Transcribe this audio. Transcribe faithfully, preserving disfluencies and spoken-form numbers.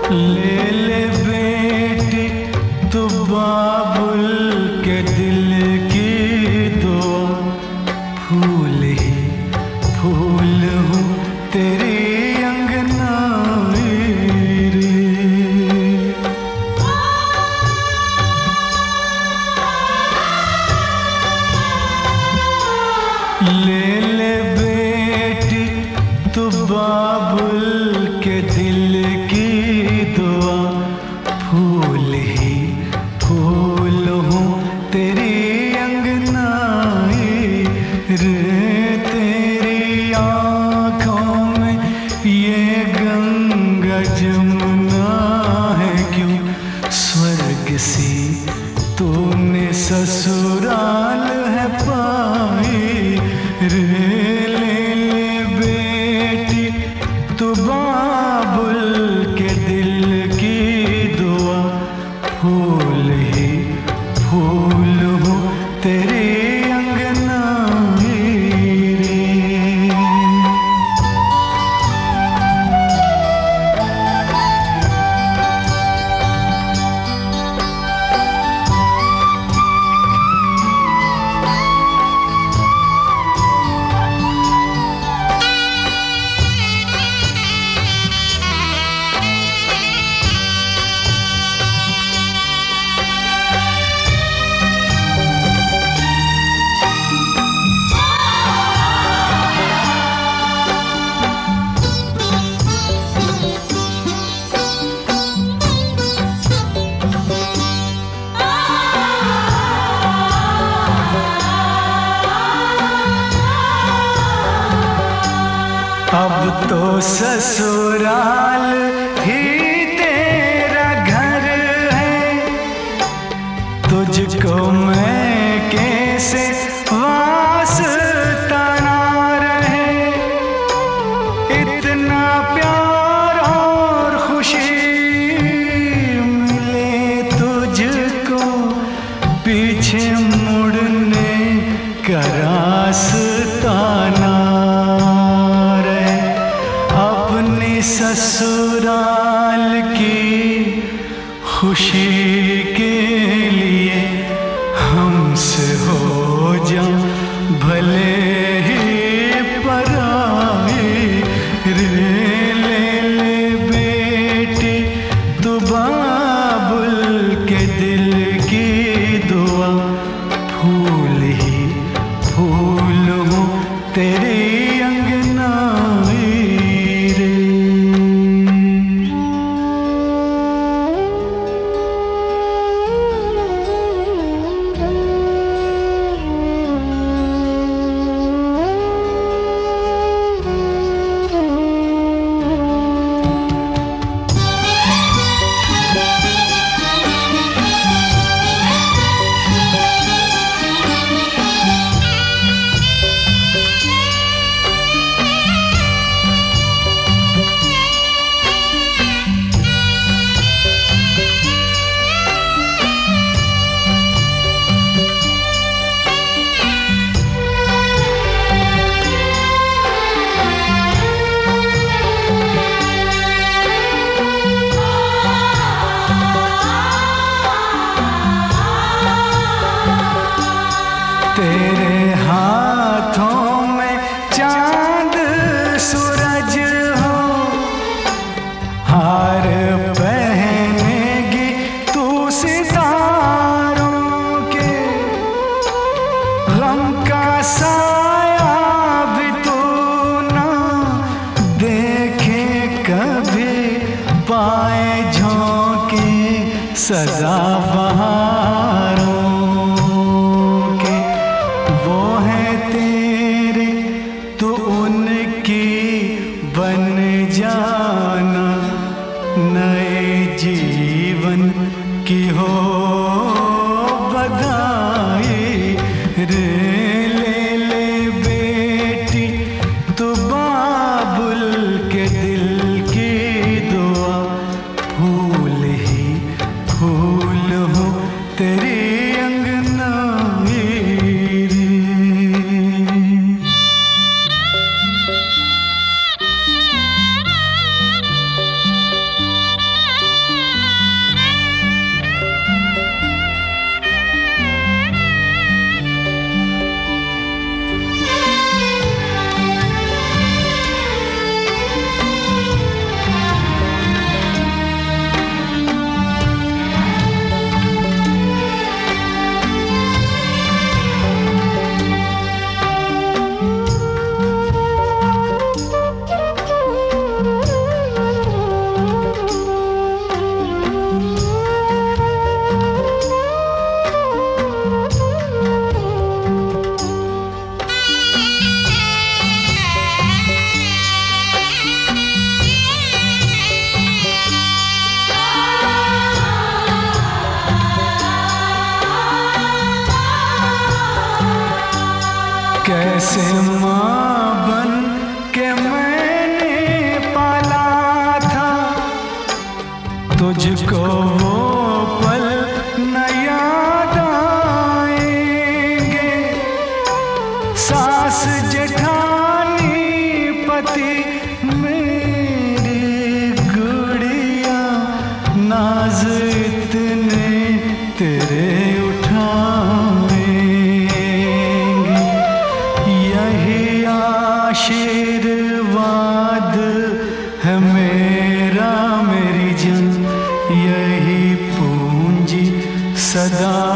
ले ले बेटी तू बाबुल के दिल की दुआ, फूल ही फूल हूँ तेरी अंगनाई रे। ले ले बेटी तू बाबुल के दिल की दुआ, फूल ही फूल हूँ तेरी अंगनाई रे। तेरी आँखों में ये गंगा जमुना है क्यों, स्वर्ग सी तूने ससुराल है पाई रे। ले ले बेटी तू बाबुल के दिल की दुआ, फूल ही फूल हूँ तेरी अंगनाई रे। अब तो ससुराल ही तेरा घर है, तुझको मैं कैसे वास्ता ना रहे। इतना प्यार और खुशी मिले तुझको, पीछे मुड़ने का रास्ता ना ससुराल की खुशी के लिए हमसे हो जा भले ही पराई रे। ले ले बेटी तू बाबुल के दिल की दुआ, फूल ही फूल हूँ तेरी अंगनाई रे। तेरे हाथों में चांद सूरज हो, हार पहनेगी तू सितारों के। गम का साया भी तू ना देखे कभी, पाए झोंके सदा बहारों के। वो है तेरे तो उनकी बन जाना, नए जीवन की हो बधाई रे। ले ले बेटी तू बाबुल के दिल की दुआ, फूल ही फूल हूँ जैसे माँ बन के मैंने पाला था, तुझको वो पल न याद आएंगे। सास जेठानी पति मेरी गुड़िया, नाज इतने तेरे उठाएंगे। यही आशीर्वाद है मेरा मेरी जान, यही पूंजी सदा